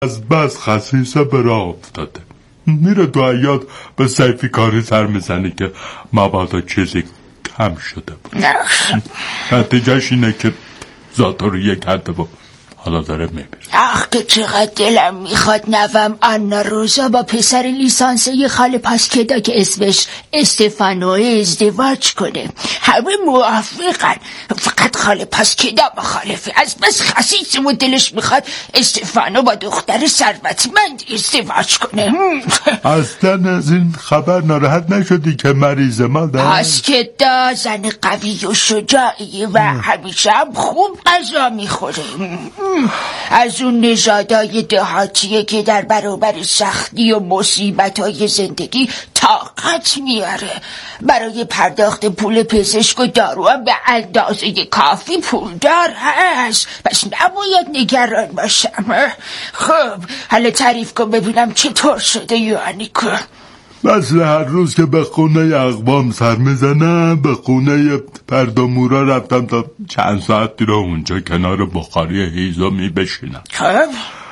از بس خسیسه به راه افتاده. میره تو حیاط به سیفی کاری سر میزنه که مبادا چیزی کم شده بود. نتیجهش اینه که ذاتا رو یک کرده بود، حالا داره میبیره. آخ که چقدر دلم میخواد نوم آنا روزا با پسر لیسانسه خاله پاسکدا که اسمش استفانو ازدواج کنه. همه موافقن، فقط خاله پاسکدا مخالفه. از بس خسیس و دلش میخواد استفانو با دختر ثروتمند ازدواج کنه. اصلا از این خبر ناراحت نشدی که مریض مادر؟ پاسکدا زن قوی و شجاعی و همیشه هم خوب غذا میخوره. از اون نژادای دهاتیه که در برابر سختی و مصیبت‌های زندگی طاقت میاره. برای پرداخت پول پزشک و دارو هم به اندازه کافی پولدار هست، پس نباید نگران باشم. خب حالا تعریف کن ببینم چطور شده یانیکو. مثل هر روز که به خونه اقوام سر میزنم به خونه پردامورا رفتم تا چند ساعتی رو اونجا کنار بخاری هیزمی بشینم. خب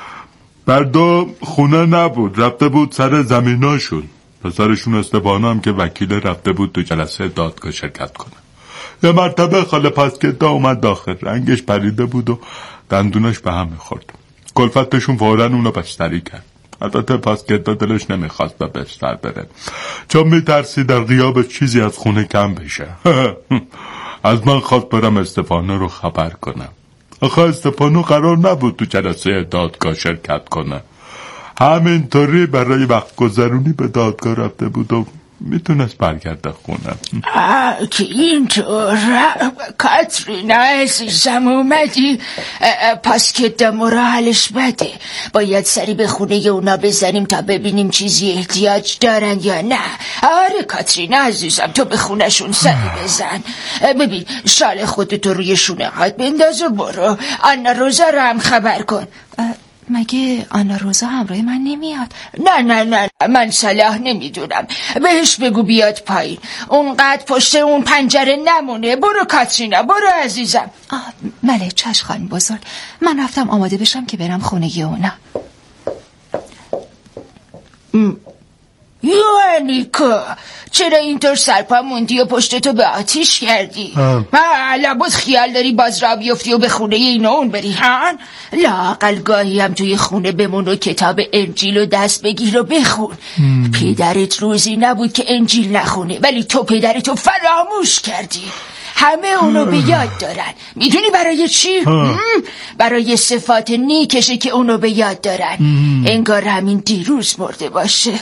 پردا خونه نبود، رفته بود سر زمیناشون. پسرشون استفانو هم که وکیل رفته بود تو جلسه دادگاه شرکت کنه. یه مرتبه خاله پاسکدا اومد داخل، رنگش پریده بود و دندونش به هم میخورد. کلفتشون فوراً اونو بستری کرد. البته پاسکدا دلش نمیخواست به بستر بره، چون میترسی در غیاب چیزی از خونه کم بشه. از من خواست برم استفانو رو خبر کنم. آخه استفانو قرار نبود تو جلسه دادگاه شرکت کنه، همینطوری برای وقت گذرونی به دادگاه رفته بود و میتونست برگرده خونه. که اینطور کاترینا عزیزم اومدی. پاسکدا مرا حالش بده، باید سری به خونه اونا بزنیم تا ببینیم چیزی احتیاج دارن یا نه. آره کاترینا عزیزم تو به خونشون سری بزن. ببین شال خودتو روی شونه هات بنداز و برو. آنا روزا رو هم خبر کن. مگه آنا روزا همراه من نمیاد؟ نه من صلاح نمیدونم. بهش بگو بیاد پایین، اونقدر پشت اون پنجره نمونه. برو کاترینا برو عزیزم. بله چشم خانم بزرگ، من رفتم آماده بشم که برم خونه اونا. یوانیکو چرا اینطور سرپا موندی و پشتتو به آتیش کردی؟ لابد خیال داری باز را بیفتی و به خونه این اون بری هان؟ لااقل گاهی هم توی خونه بمون و کتاب انجیل و دست بگیر و بخون. پدرت روزی نبود که انجیل نخونه، ولی تو پدرتو فراموش کردی. همه اونو به یاد دارن. میدونی برای چی؟ برای صفات نیکشه که اونو به یاد دارن. انگار همین دیروز مرده باشه.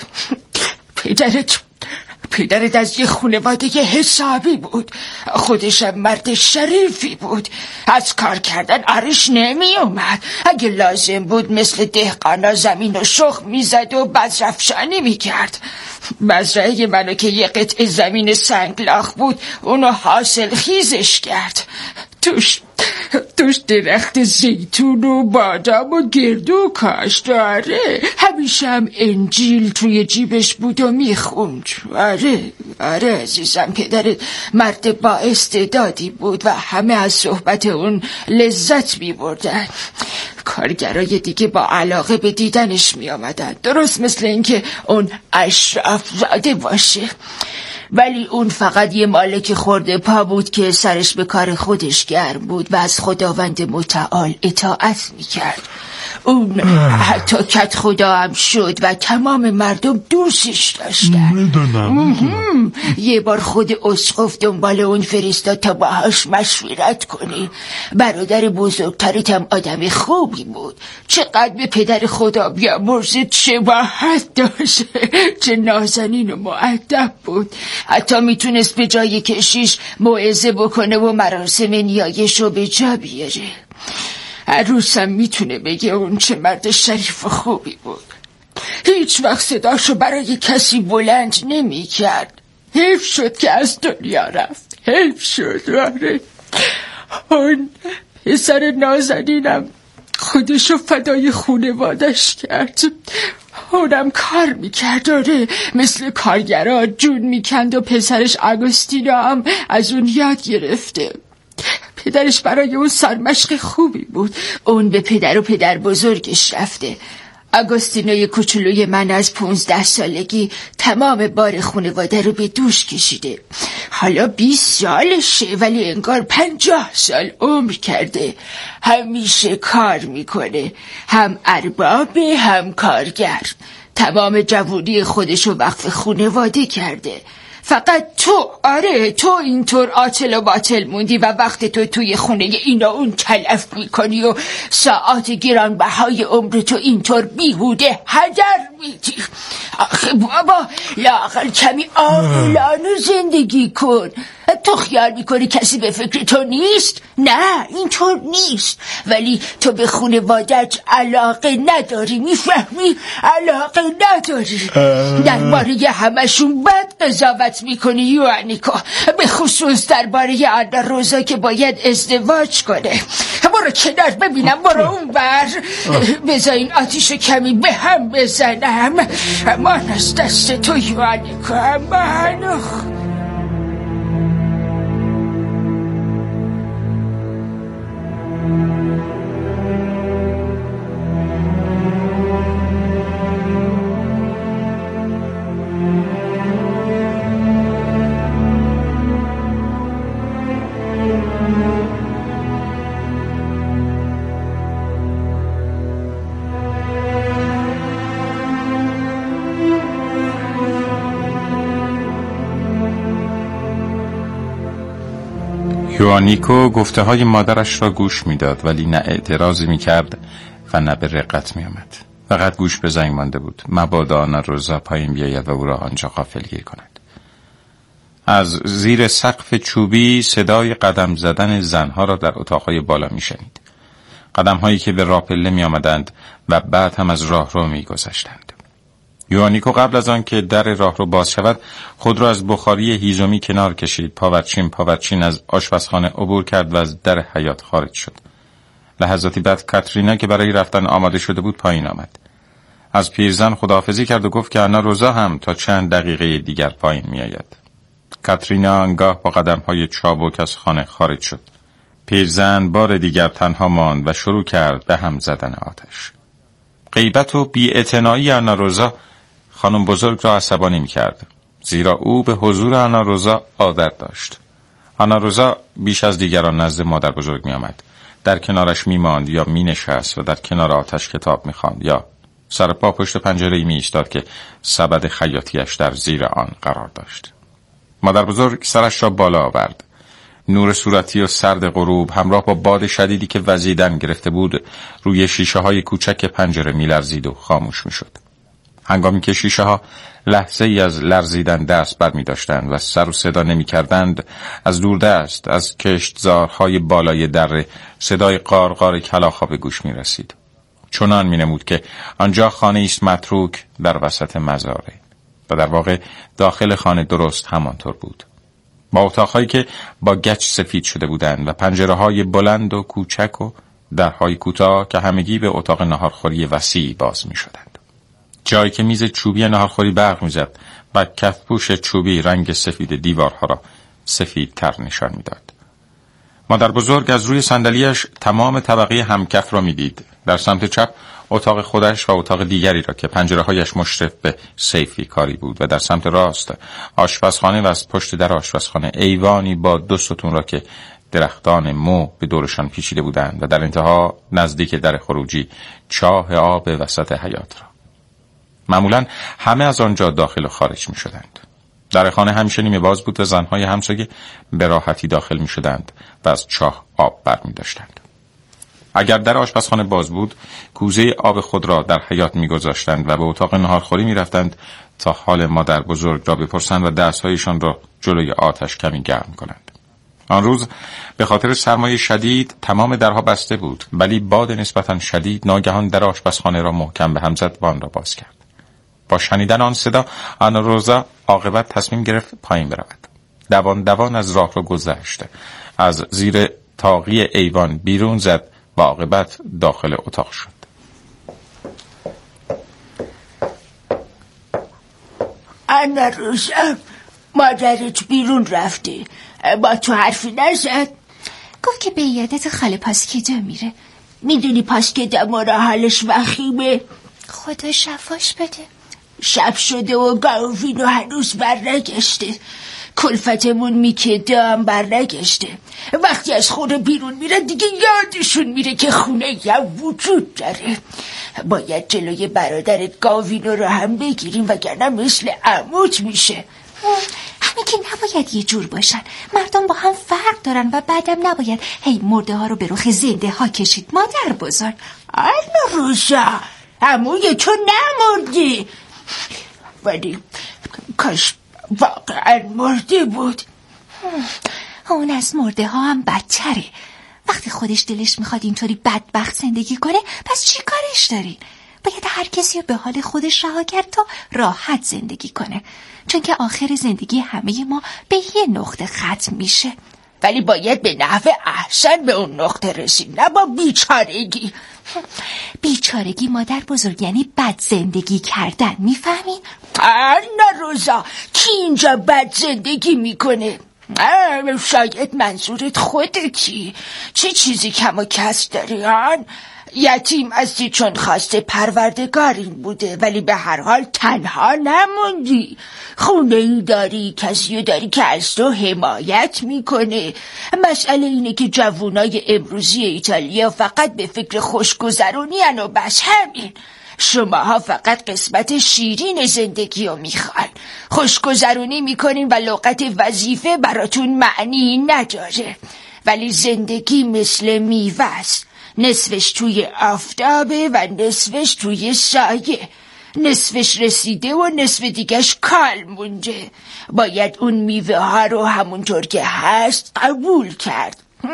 پدرت از یه خانواده حسابی بود، خودشم مرد شریفی بود، از کار کردن عرش نمی اومد. اگه لازم بود مثل دهقانا زمین و شخم میزد و بذرفشانی میکرد. مزرعه منو که یه قطعه زمین سنگلاخ بود اونو حاصل خیزش کرد. توش درخت زیتون و بادام و گردو کاشت. داره همیشه هم انجیل توی جیبش بود و میخوند. آره عزیزم پدرت مرد با استعدادی بود و همه از صحبت اون لذت میبردن. کارگرای دیگه با علاقه به دیدنش میامدن، درست مثل اینکه اون اشراف زاده باشه. ولی اون فقط یه مالک خورده پا بود که سرش به کار خودش گرم بود و از خداوند متعال اطاعت میکرد. اون حتی کت خدا هم شد و تمام مردم دوستش داشتن. میدونم. یه بار خود اسقف دنبال اون فرستاد تا باهاش مشورت کنه. برادر بزرگترت هم آدم خوبی بود، چقدر به پدر خدا بیامرزه شباهت داشت، چه نازنین و مؤدب بود. حتی میتونست به جای کشیش موعظه بکنه و مراسم نیایش رو به جا بیاره. عروسم میتونه بگه اون چه مرد شریف و خوبی بود. هیچ وقت صداشو برای کسی بلند نمی کرد. حیف شد که از دنیا رفت، حیف شد. آره اون پسر نازنینم خودشو فدای خونوادش کرد. اونم کار میکرد، آره مثل کارگرها جون میکند و پسرش آگوستینا هم از اون یاد گرفته. پدرش برای اون سرمشق خوبی بود. اون به پدر و پدر بزرگش رفته. آگوستینوی کوچولوی من از 15 سالگی تمام بار خانواده رو به دوش کشیده. حالا 20 سالشه ولی انگار 50 سال عمر کرده. همیشه کار میکنه، هم اربابه هم کارگر. تمام جوونی خودشو وقف خانواده کرده. فقط تو، آره تو اینطور عاطل و باطل موندی و وقت تو توی خونه اینا اون تلف میکنی و ساعات گرانبهای عمر تو اینطور بیهوده هدر میدی. آخه بابا لااقل کمی عاقلانه زندگی کن. تو خیال میکنی کسی به فکر تو نیست؟ نه اینطور نیست، ولی تو به خانواده‌ات علاقه نداری، میفهمی؟ علاقه نداری. درباره همشون بد قضاوت میکنی یوانیکو، به خصوص درباره آنا روزا که باید ازدواج کنه. برو کنار ببینم، برو اون بر. بذار این آتیشو کمی به هم بزنم. امان از دست تو یوانیکو، امان. یوانیکو گفته های مادرش را گوش میداد ولی نه اعتراضی میکرد و نه به رقت میآمد. فقط گوش به زنگ مانده بود، مبادا آنا روزا پایین بیاید و او را آنجا غافلگیر کند. از زیر سقف چوبی صدای قدم زدن زنها را در اتاقهای بالا میشنید. قدم هایی که به راپله میآمدند و بعد هم از راهرو میگذشتند. یوانیکو قبل از آن که در راهرو باز شود خود را از بخاری هیزومی کنار کشید. پاورچین از آشپزخانه عبور کرد و از در حیاط خارج شد. لحظاتی بعد کاترینا که برای رفتن آماده شده بود پایین آمد. از پیرزن خداحافظی کرد و گفت که آنا روزا هم تا چند دقیقه دیگر پایین می آید. کاترینا آنگاه با قدم‌های چابک از خانه خارج شد. پیرزن بار دیگر تنها ماند و شروع کرد به هم زدن آتش. غیبت و بی‌اعتنایی آنا روزا خانم بزرگ را عصبانی می‌کرد، زیرا او به حضور آنا روزا عادت داشت. آنا روزا بیش از دیگران نزد مادر بزرگ می‌آمد، در کنارش می‌ماند یا می‌نشست و در کنار آتش کتاب می‌خواند یا سر پا پشت پنجره‌ای می‌ایستاد که سبد خیاطیش در زیر آن قرار داشت. مادر بزرگ سرش را بالا آورد. نور صورتی و سرد غروب همراه با باد شدیدی که وزیدن گرفته بود روی شیشه‌های کوچک پنجره می‌لرزید و خاموش می‌شد. هنگامی که شیشه‌ها لحظه‌ای از لرزیدن دست بر می‌داشتند و سر و صدا نمی‌کردند، از دوردست از کشتزارهای بالای دره صدای قارقار کلاغ‌ها به گوش می‌رسید. چنان می‌نمود که آنجا خانه است متروک در وسط مزاره و در واقع داخل خانه درست همانطور بود، با اتاق‌هایی که با گچ سفید شده بودند و پنجره‌های بلند و کوچک و درهای کوتاه که همگی به اتاق ناهارخوری وسیع باز می‌شدند. جایی که میز چوبی ناهارخوری برق می‌زد و کفپوش چوبی رنگ سفید دیوارها را سفیدتر نشان می‌داد. مادر بزرگ از روی صندلیاش تمام طبقه همکف را می‌دید. در سمت چپ اتاق خودش و اتاق دیگری را که پنجره‌هایش مشرف به سیفی کاری بود و در سمت راست آشپزخانه و از پشت در آشپزخانه ایوانی با 2 ستون را که درختان مو به دورشان پیچیده بودند و در انتها نزدیک در خروجی چاه آب وسط حیاط را. معمولاً همه از آنجا داخل و خارج می‌شدند. در خانه همیشه نیمه باز بود و زن‌های همسایه به راحتی داخل می‌شدند و از چاه آب برمی‌داشتند. اگر در آشپزخانه باز بود، کوزه آب خود را در حیاط می‌گذاشتند و به اتاق ناهارخوری می‌رفتند تا حال مادر بزرگ را بپرسند و دست‌هایشان را جلوی آتش کمی گرم کنند. آن روز به خاطر سرمای شدید تمام درها بسته بود، ولی باد نسبتاً شدید ناگهان در آشپزخانه را محکم به هم زد و آن را باز کرد. با شنیدن آن صدا آنا روزا عاقبت تصمیم گرفت پایین برود. دوان از راه را گذشت، از زیر طاقی ایوان بیرون زد و عاقبت داخل اتاق شد. آنا روزا، مادرت بیرون رفته، با تو حرفی نزد؟ گفت که به یادت خاله پاسکیدا میره. میدونی پاسکیدا مورا حالش وخیمه؟ خدا شفاش بده. شب شده و گاوینو هنوز برنگشته. کلفتمون میکده هم برنگشته. وقتی از خونه بیرون میره دیگه یادشون میره که خونه یا وجود داره. باید جلوی برادرت گاوینو رو هم بگیریم وگرنه مثل عموت میشه. همه که نباید یه جور باشن. مردم با هم فرق دارن و بعدم نباید هی مرده ها رو به رخ زنده ها کشید. مادر بزرگ. آنا روزا، عموی تو نمردی، ولی کاش واقعا مرده بود. اون از مرده ها هم بدتره. وقتی خودش دلش میخواد اینطوری بدبخت زندگی کنه پس چی کارش دارین؟ باید هر کسی رو به حال خودش رها کرد تا راحت زندگی کنه، چون که آخر زندگی همه ما به یه نقطه ختم میشه. ولی باید به نحو احسن به اون نقطه رسید، نه با بیچارگی. بیچارگی مادر بزرگ یعنی بد زندگی کردن، میفهمین؟ نه روزا، کی اینجا بد زندگی میکنه؟ شاید منظورت خودتی. چه چیزی کم و کس داری آن؟ یتیم هستی چون خواسته پروردگار این بوده، ولی به هر حال تنها نموندی. خونه ای داری، کسی داری که از تو حمایت میکنه. مسئله اینه که جوونای امروزی ایتالیا فقط به فکر خوشگذرونی هن و بس همین. شماها فقط قسمت شیرین زندگی رو میخواین. خوشگذرونی میکنین و لغت وظیفه براتون معنی نداره. ولی زندگی مثل میوه است. نصفش توی آفتابه و نصفش توی سایه. نصفش رسیده و نصف دیگهش کال مونده. باید اون میوه ها رو همونطور که هست قبول کرد.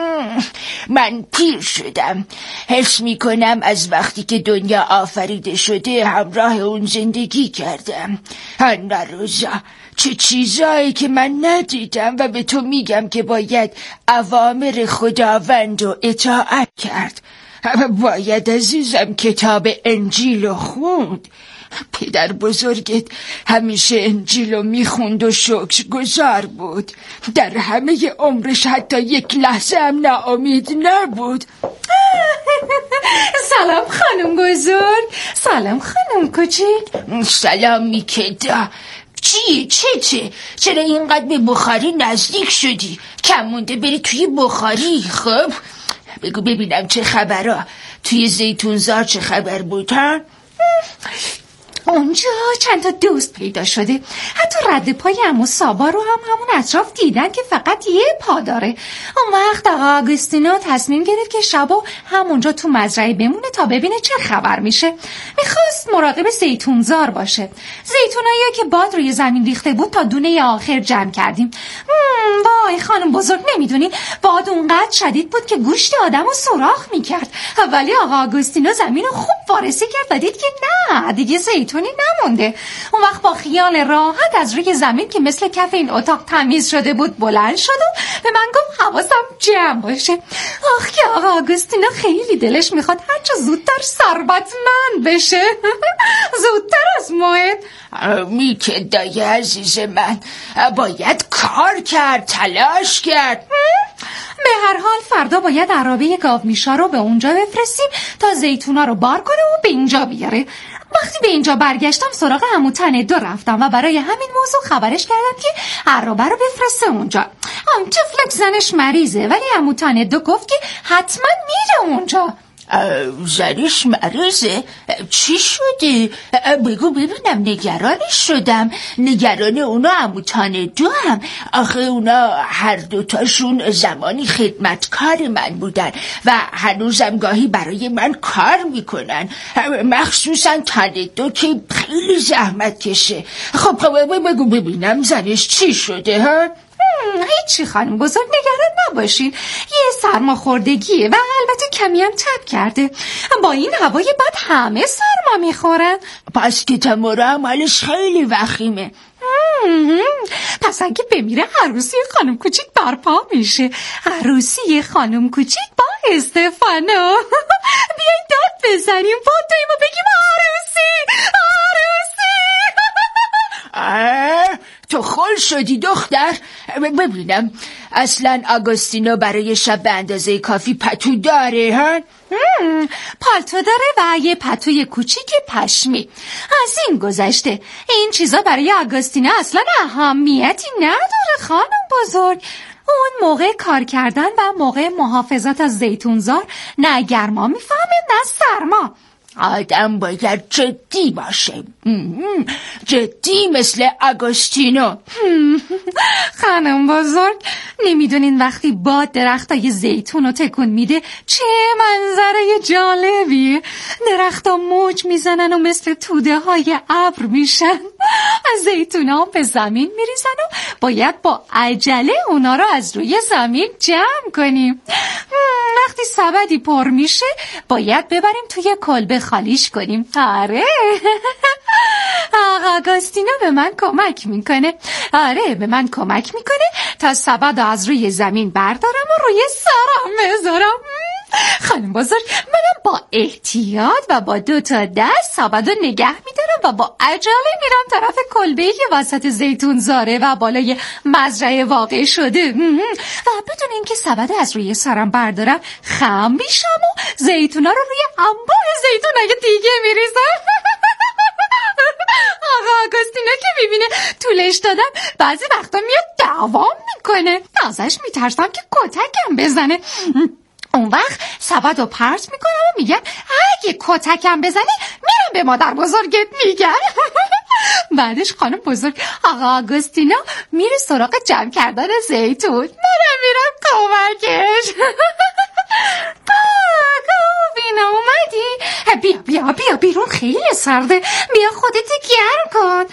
من پیر شدم. حس میکنم از وقتی که دنیا آفریده شده همراه اون زندگی کردم. نه روزا، چه چیزایی که من ندیدم و به تو میگم که باید اوامر خداوند رو اطاعت کرد. باید عزیزم کتاب انجیل رو خوند. پدر بزرگت همیشه انجیل رو میخوند و شکرگزار بود. در همه عمرش حتی یک لحظه هم ناامید نبود. سلام خانم بزرگ. سلام خانم کوچیک. سلام میکدا. چه؟ چرا اینقدر به بخاری نزدیک شدی؟ کم مونده بری توی بخاری. خب بگو ببینم چه خبرها. توی زیتونزار چه خبر بود ها؟ اونجا چند تا دوست پیدا شده. حتی رد پای عمو سابا رو هم همون اطراف دیدن که فقط یه پا داره. اون وقت آقا آگوستینو تصمیم گرفت که شبو همونجا تو مزرعه بمونه تا ببینه چه خبر میشه. میخواست مراقب زیتونزار باشه. زیتونایی که باد روی زمین ریخته بود تا دونه آخر جمع کردیم. وای خانم بزرگ، نمیدونی باد اونقدر شدید بود که گوشت آدمو سوراخ میکرد. ولی آقا آگوستینو زمین رو خوب وارسی کرد و دید که نه دیگه زیتونی نمونده. اون وقت با خیال راحت از روی زمین که مثل کف این اتاق تمیز شده بود بلند شد و به من گفت حواسم جمع باشه. آخ که آقا آگوستینو خیلی دلش میخواد هرچه زودتر ثروتمند بشه. زودتر از موعد. میکدای عزیز من، باید کار کرد، تلاش کرد. به هر حال فردا باید عرابه گاومیشا رو به اونجا بفرستیم تا زیتونا رو بار کنه و به اینجا بیاره. وقتی به اینجا برگشتم سراغ عمو تندو رفتم و برای همین موضوع خبرش کردم که عرابه رو بفرسته اونجا. طفلک زنش مریضه ولی عمو تندو گفت که حتما میره اونجا. زنش مریضه؟ چی شده؟ بگو ببینم. نگرانش شدم. نگران اونا عمو تندو هم. آخه اونا هر دوتاشون زمانی خدمتکار من بودن و هنوزم گاهی برای من کار میکنن، مخصوصا تندو که خیلی زحمت کشه. خب بگو ببینم زنش چی شده ها؟ هیچی خانم بزرگ، نگران نباشین. یه سرماخوردگیه و البته کمی هم تب کرده. با این هوای بد همه سرما میخورن. پس که تمورا هم حالش خیلی وخیمه. پس اگه بمیره عروسی خانم کوچیک برپا میشه. عروسی خانم کوچیک با استفانو. بیاین داد بزنیم پاتویم و بگیم عروسی. تو خل شدی دختر. ببینم اصلا آگوستینو برای شب به اندازه کافی پتو داره ها؟ پالتو داره و یه پتوی کوچیک پشمی. از این گذشته این چیزا برای آگوستینا اصلا اهمیتی نداره خانم بزرگ. اون موقع کار کردن و موقع محافظت از زیتونزار نه گرما میفهمه نه سرما. آدم باید جدی باشه، جدی مثل آگوستینو. خانم بزرگ نمیدونین وقتی باد درختای زیتون رو تکون میده چه منظره جالبیه. درختا موج میزنن و مثل توده های ابر میشن. از زیتون ها به زمین میریزن و باید با عجله اونا رو از روی زمین جمع کنیم. وقتی سبدی پر میشه باید ببریم توی کلبه خالیش کنیم. آره آگوستینو به من کمک میکنه. آره به من کمک میکنه تا سبد از روی زمین بردارم و روی سرم بذارم. خانم بزرگ منم با احتیاط و با 2 تا دست سبد رو نگه میدارم و با عجله میرم طرف کلبه‌ای که وسط زیتون زاره و بالای مزرعه واقع شده و بدون اینکه سبد از روی سرم بردارم خم میشم و زیتونا رو روی انبار زیتونای دیگه میریزم. آقا آگوستینا که میبینه طولش دادم بعضی وقتا میاد دوام میکنه. ازش میترسم که کتکم بزنه. اون وقت سبد رو پرت میکنم و میگم اگه کتکم بزنی میرم به مادر بزرگت میگم. بعدش خانم بزرگ آقا آگوستینا میره سراغ جمع کردن زیتون. منم میرم کمکش. گاوینا اومدی؟ بیا بیرون خیلی سرده. بیا خودت گرم کن.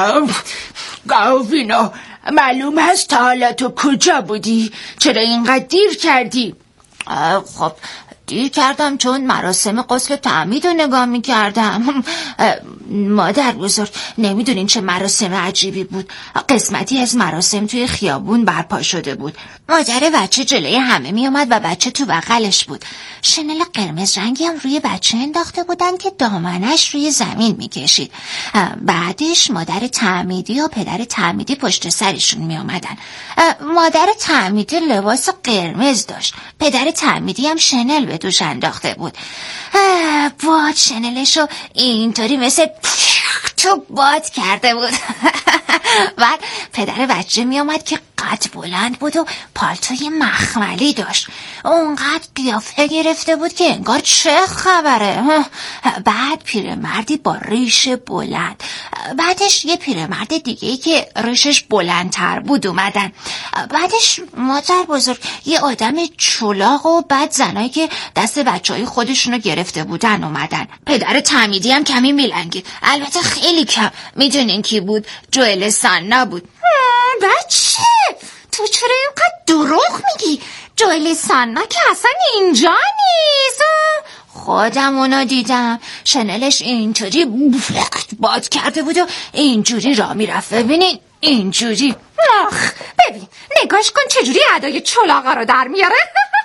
گاوینا معلوم هست تا حالا تو کجا بودی؟ چرا اینقدر دیر کردی؟ خب دیر کردم چون مراسم غسل تعمید رو نگاه میکردم. مادر بزرگ نمیدونین چه مراسم عجیبی بود. قسمتی از مراسم توی خیابون برپا شده بود. مادر بچه جلوی همه میومد و بچه تو بغلش بود. شنل قرمز رنگی هم روی بچه انداخته بودن که دامنش روی زمین میکشید. بعدش مادر تعمیدی و پدر تعمیدی پشت سرشون میومدن. مادر تعمیدی لباس قرمز داشت. پدر تعمیدی هم شنل به دوش انداخته بود. باد شنلشو اینطوری مثل تو باد کرده بود. بعد پدر بچه می آمد که قد بلند بود و پالتوی مخملی داشت. اونقدر قیافه گرفته بود که انگار چه خبره. بعد پیرمردی با ریش بلند، بعدش یه پیرمرد دیگه‌ای که ریشش بلندتر بود اومدن. بعدش مادر بزرگ یه آدم چلاق و بعد زنایی که دست بچهای خودشونو گرفته بودن اومدن. پدر تعمیدی هم کمی میلنگید، البته خیلی کم. میدونین کی بود؟ جوئل سانا بود. بچه تو چرا اینقدر دروغ میگی؟ جوئل سانا که اصلا اینجا نیست. خودم اونو دیدم، شنلش اینطوری باد کرده بود و اینجوری راه میرفت. ببینین اینجوری. ببین نگاش کن چجوری ادای چلاقا رو در میاره.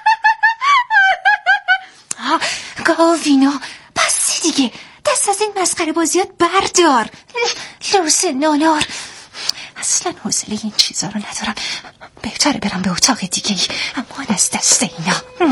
گاوینا بس دیگه، دست از این مسخره بازیات بردار. لوس نونار، اصلا حوصله این چیزا رو ندارم. بهتره برم به اتاق دیگه ای. امان از دست اینا.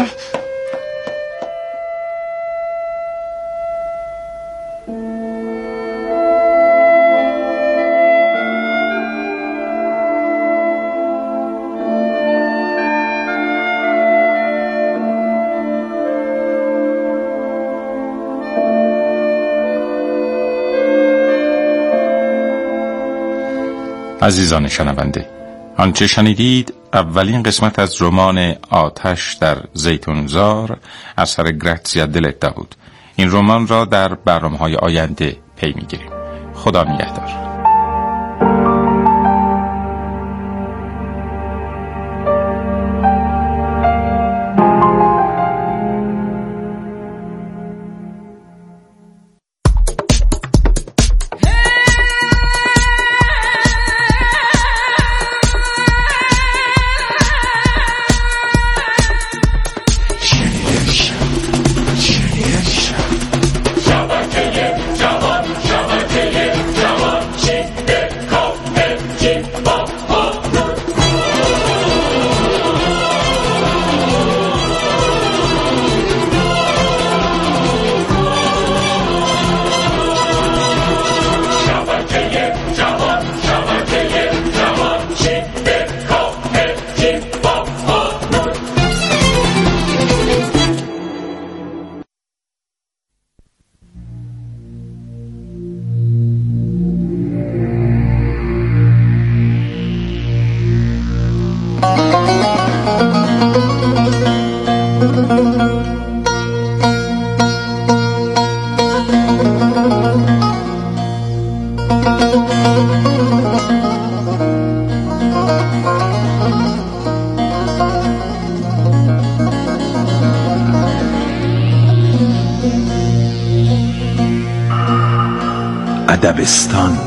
عزیزان شنونده، آنچه شنیدید اولین قسمت از رمان آتش در زیتونزار اثر گراتزیا دلتا بود. این رمان را در برنامه‌های آینده پی می‌گیریم. خدا نگهدار. ادبستان.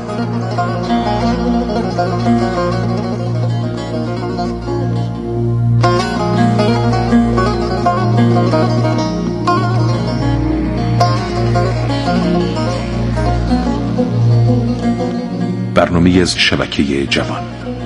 برنامه از شبکه جوان.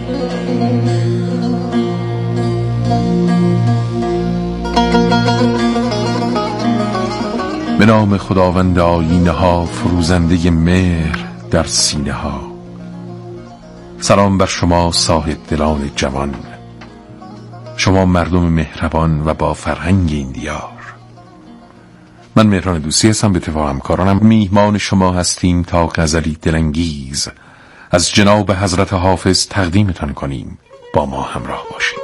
به نام خداوند آیینه ها، فروزنده مهر در سینه ها. سلام بر شما صاحب دلان جوان، شما مردم مهربان و با فرهنگ این دیار. من مهران دوستی هستم، به اتفاق همکارانم میهمان شما هستیم تا غزلی دلانگیز از جناب حضرت حافظ تقدیمتان کنیم. با ما همراه باشید.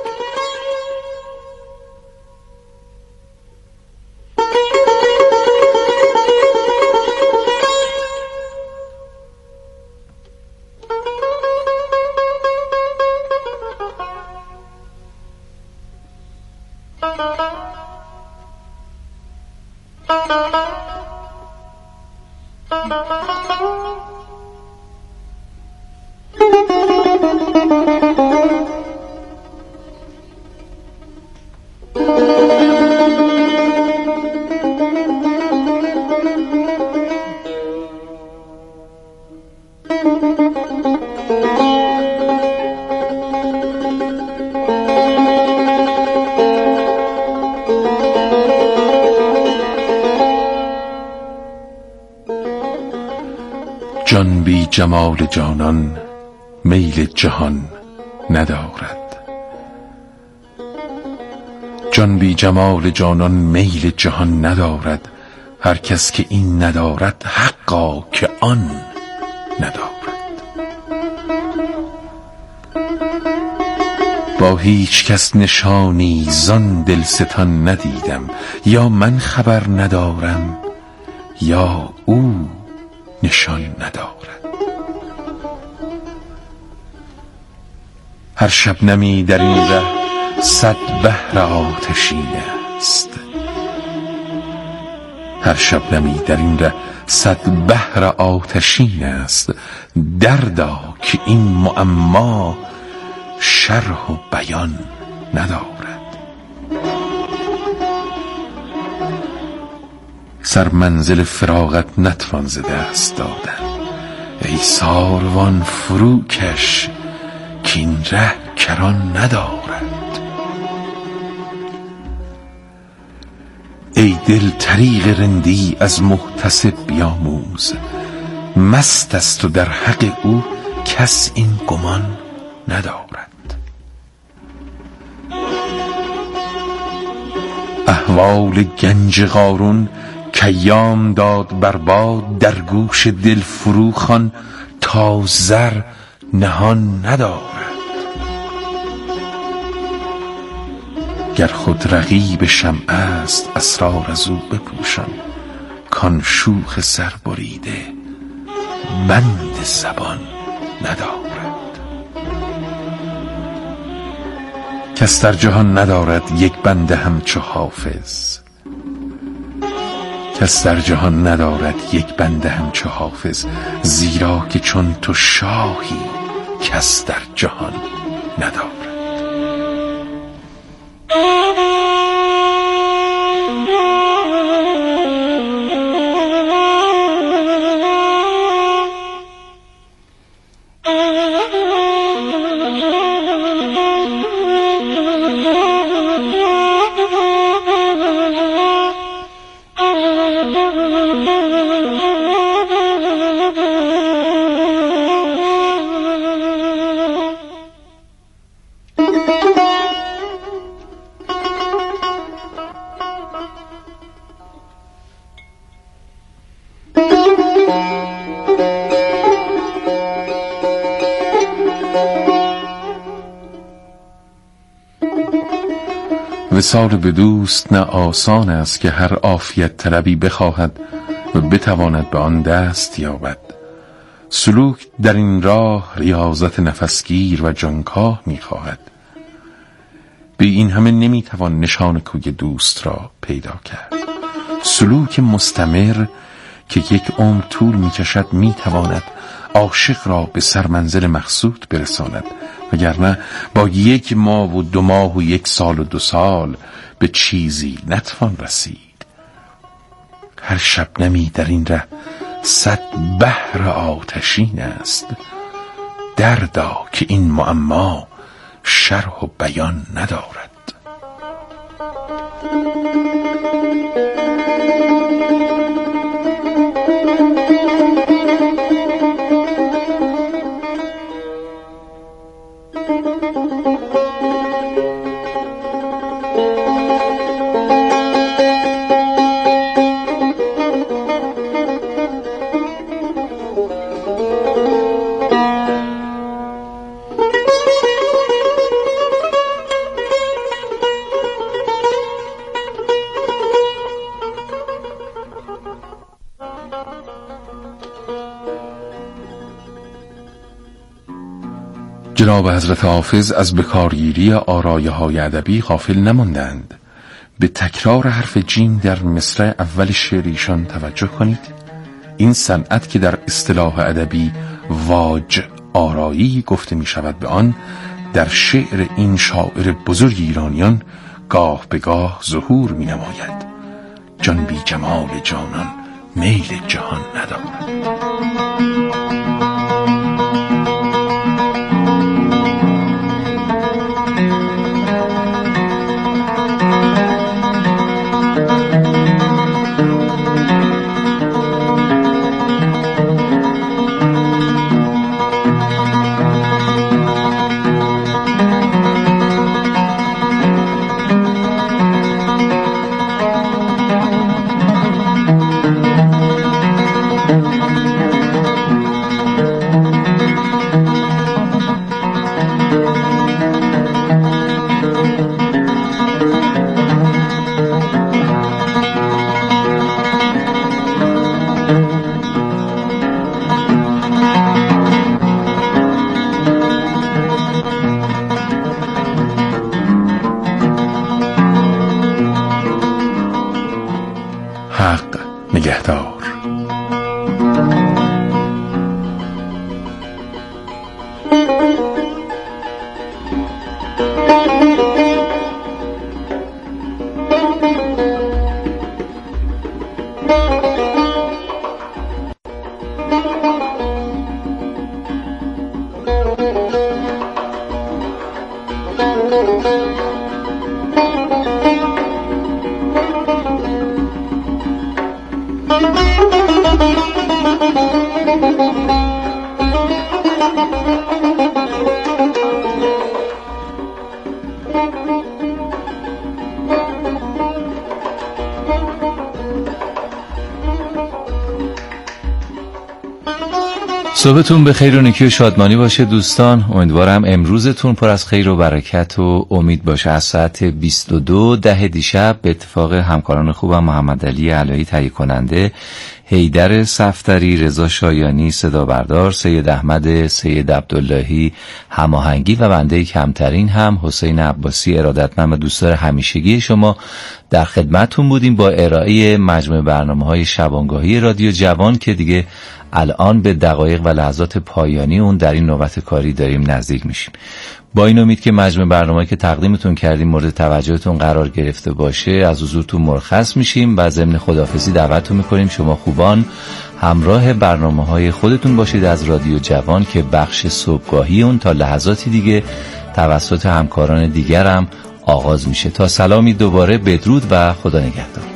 جان بی جمال جانان میل جهان ندارد. جان بی جمال جانان میل جهان ندارد. هر کس که این ندارد حقا که آن ندارد. با هیچ کس نشانی زان دلستان ندیدم. یا من خبر ندارم یا او نشان ندارد. هر شبنمی در این ره 100 بحر آتشین است. هر شبنمی در این ره 100 بحر آتشین است. دردا که این معما شرح و بیان ندارد. سر منزل فراغت نتوان ز دست دادن. ای ساروان فروکش که این ره کران ندارد. ای دل طریق رندی از محتسب بیاموز. مست است و در حق او کس این گمان ندارد. احوال گنج قارون کیام داد بر باد. در گوش دل فروخوان تا زر نهان ندارد. گر خود رقیب شمع است اسرار از او بپوشان. کان شوخ سر بریده بند زبان ندارد. کس در جهان ندارد یک بنده همچو حافظ. کس در جهان ندارد یک بنده همچو حافظ. زیرا که چون تو شاهی کس در جهان ندارد. وصال به دوست نه آسان است که هر عافیت طلبی بخواهد و بتواند به آن دست یابد. سلوک در این راه ریاضت نفسگیر و جانکاه می‌خواهد. به این همه نمی‌توان نشان کوی دوست را پیدا کرد. سلوک مستمر که یک عمر طول می‌کشد می‌تواند عاشق را به سرمنزل مقصود برساند، وگرنه با 1 ماه و 2 ماه و 1 سال و 2 سال به چیزی نتوان رسید. هر شبنمی در این ره 100 بحر آتشین است، دردا که این معما شرح و بیان ندارد. جناب حضرت حافظ از بکارگیری آرایه‌های ادبی غافل نماندند. به تکرار حرف جیم در مصرع اول شعر ایشان توجه کنید. این صنعت که در اصطلاح ادبی واج آرایی گفته می شود، به آن در شعر این شاعر بزرگ ایرانیان گاه به گاه ظهور می نماید. جان بی جمال جانان میل جهان ندارد. حق نگهدار. صبحتون به خیر و نیکی و شادمانی باشه دوستان. امیدوارم امروزتون پر از خیر و برکت و امید باشه. از ساعت 22:10 دیشب به اتفاق همکاران خوبم محمد علی علایی تهیه کننده، حیدر صفدری، رضا شایانی صدا بردار، سید احمد، سید عبداللهی هماهنگی و بنده کمترین هم حسین عباسی ارادتمند و دوستدار همیشگی شما در خدمتتون بودیم با ارائه مجموعه برنامه‌های شبانگاهی رادیو جوان که دیگه الان به دقایق و لحظات پایانی اون در این نوبت کاری داریم نزدیک میشیم. با این امید که مجموعه برنامه‌ای که تقدیمتون کردیم مورد توجهتون قرار گرفته باشه از حضورتون مرخص میشیم و ضمن خداحافظی دعوتتون میکنیم شما خوبان همراه برنامه‌های خودتون باشید از رادیو جوان که بخش صبحگاهی اون تا لحظاتی دیگه توسط همکاران دیگرم آغاز میشه. تا سلامی دوباره، بدرود و خدا نگهدار.